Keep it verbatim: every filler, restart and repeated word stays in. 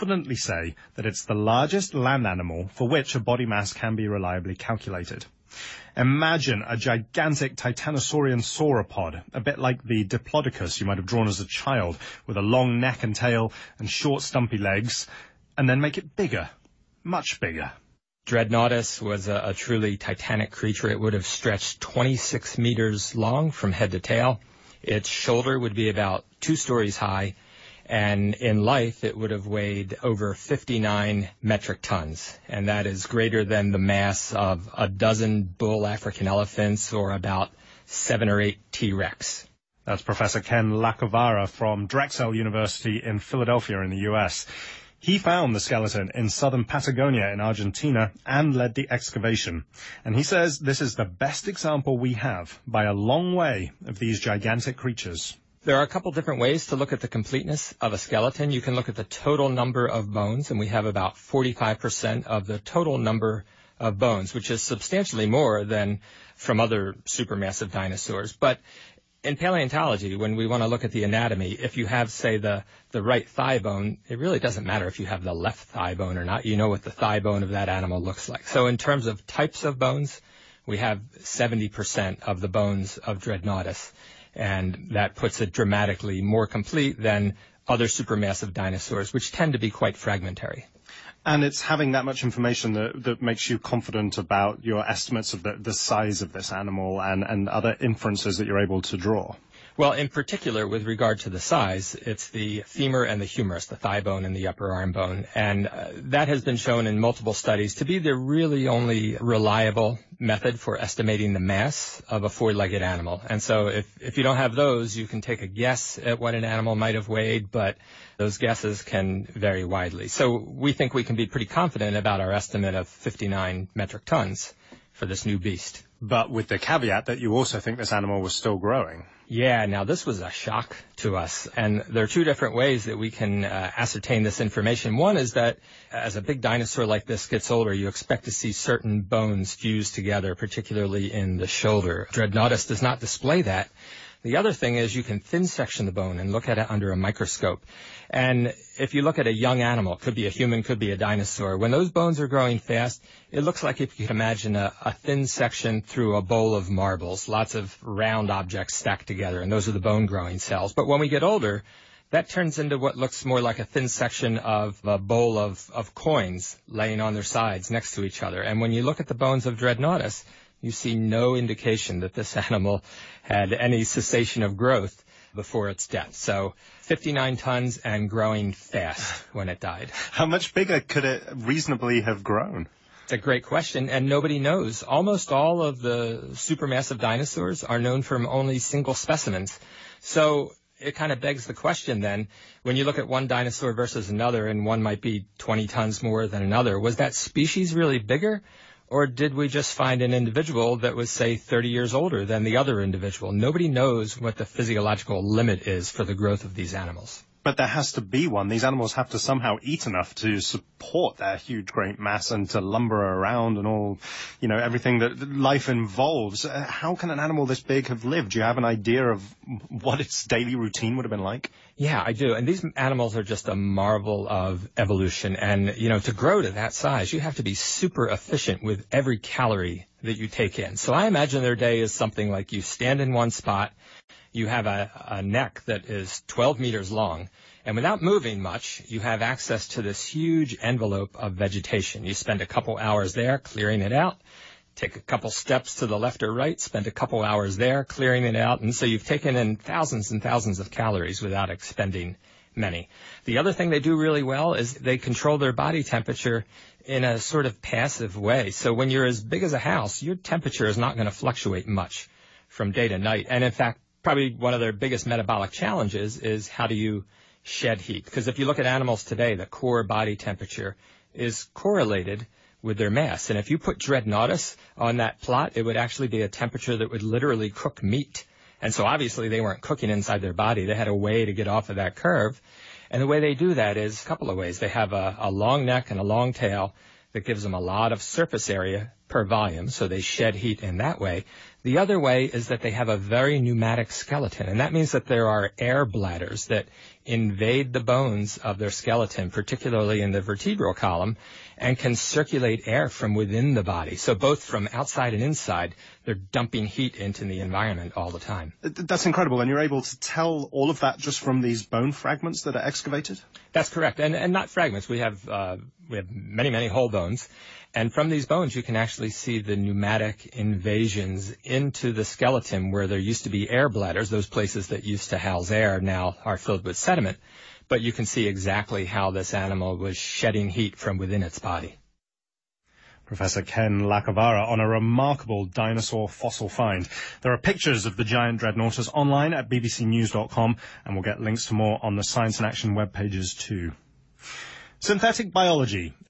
confidently say that it's the largest land animal for which a body mass can be reliably calculated. Imagine a gigantic titanosaurian sauropod, a bit like the Diplodocus you might have drawn as a child, with a long neck and tail and short stumpy legs, and then make it bigger, much bigger. Dreadnoughtus was a, a truly titanic creature. It would have stretched twenty-six meters long from head to tail. Its shoulder would be about two stories high, and in life it would have weighed over fifty-nine metric tons, and that is greater than the mass of a dozen bull African elephants or about seven or eight T-Rex. That's Professor Ken Lacovara from Drexel University in Philadelphia in the U S He found the skeleton in southern Patagonia in Argentina and led the excavation. And he says this is the best example we have, by a long way, of these gigantic creatures. There are a couple different ways to look at the completeness of a skeleton. You can look at the total number of bones, and we have about forty-five percent of the total number of bones, which is substantially more than from other supermassive dinosaurs. But in paleontology, when we want to look at the anatomy, if you have, say, the, the right thigh bone, it really doesn't matter if you have the left thigh bone or not. You know what the thigh bone of that animal looks like. So in terms of types of bones, we have seventy percent of the bones of Dreadnoughtus, and that puts it dramatically more complete than other supermassive dinosaurs, which tend to be quite fragmentary. And it's having that much information that, that makes you confident about your estimates of the, the size of this animal and, and other inferences that you're able to draw. Well, in particular, with regard to the size, it's the femur and the humerus, the thigh bone and the upper arm bone. And uh, that has been shown in multiple studies to be the really only reliable method for estimating the mass of a four-legged animal. And so if, if you don't have those, you can take a guess at what an animal might have weighed, but those guesses can vary widely. So we think we can be pretty confident about our estimate of fifty-nine metric tons for this new beast. But with the caveat that you also think this animal was still growing. Yeah, now this was a shock to us, and there are two different ways that we can uh, ascertain this information. One is that as a big dinosaur like this gets older, you expect to see certain bones fused together, particularly in the shoulder. Dreadnoughtus does not display that. The other thing is you can thin section the bone and look at it under a microscope. And if you look at a young animal, could be a human, could be a dinosaur, when those bones are growing fast, it looks like if you could imagine a, a thin section through a bowl of marbles, lots of round objects stacked together, and those are the bone-growing cells. But when we get older, that turns into what looks more like a thin section of a bowl of, of coins laying on their sides next to each other. And when you look at the bones of Dreadnoughtus, you see no indication that this animal had any cessation of growth before its death. So fifty-nine tons and growing fast when it died. How much bigger could it reasonably have grown? It's a great question, and nobody knows. Almost all of the supermassive dinosaurs are known from only single specimens. So it kind of begs the question then, when you look at one dinosaur versus another, and one might be twenty tons more than another, was that species really bigger? Or did we just find an individual that was, say, thirty years older than the other individual? Nobody knows what the physiological limit is for the growth of these animals. But there has to be one. These animals have to somehow eat enough to support their huge, great mass and to lumber around and all, you know, everything that life involves. How can an animal this big have lived? Do you have an idea of what its daily routine would have been like? Yeah, I do. And these animals are just a marvel of evolution. And, you know, to grow to that size, you have to be super efficient with every calorie that you take in. So I imagine their day is something like you stand in one spot, you have a, a neck that is twelve meters long, and without moving much, you have access to this huge envelope of vegetation. You spend a couple hours there clearing it out, take a couple steps to the left or right, spend a couple hours there clearing it out, and so you've taken in thousands and thousands of calories without expending many. The other thing they do really well is they control their body temperature in a sort of passive way. So when you're as big as a house, your temperature is not going to fluctuate much from day to night. And in fact, probably one of their biggest metabolic challenges is how do you shed heat? Because if you look at animals today, the core body temperature is correlated with their mass. And if you put Dreadnoughtus on that plot, it would actually be a temperature that would literally cook meat. And so obviously they weren't cooking inside their body. They had a way to get off of that curve. And the way they do that is a couple of ways. They have a, a long neck and a long tail that gives them a lot of surface area per volume, so they shed heat in that way. The other way is that they have a very pneumatic skeleton, and that means that there are air bladders that invade the bones of their skeleton, particularly in the vertebral column, and can circulate air from within the body. So both from outside and inside, they're dumping heat into the environment all the time. That's incredible. And you're able to tell all of that just from these bone fragments that are excavated? That's correct. And, and not fragments. We have, uh, we have many, many whole bones. And from these bones, you can actually see the pneumatic invasions into the skeleton where there used to be air bladders. Those places that used to house air now are filled with sediment. But you can see exactly how this animal was shedding heat from within its body. Professor Ken Lacavara on a remarkable dinosaur fossil find. There are pictures of the giant Dreadnoughtus online at b b c news dot com, and we'll get links to more on the Science in Action web pages too. Synthetic biology.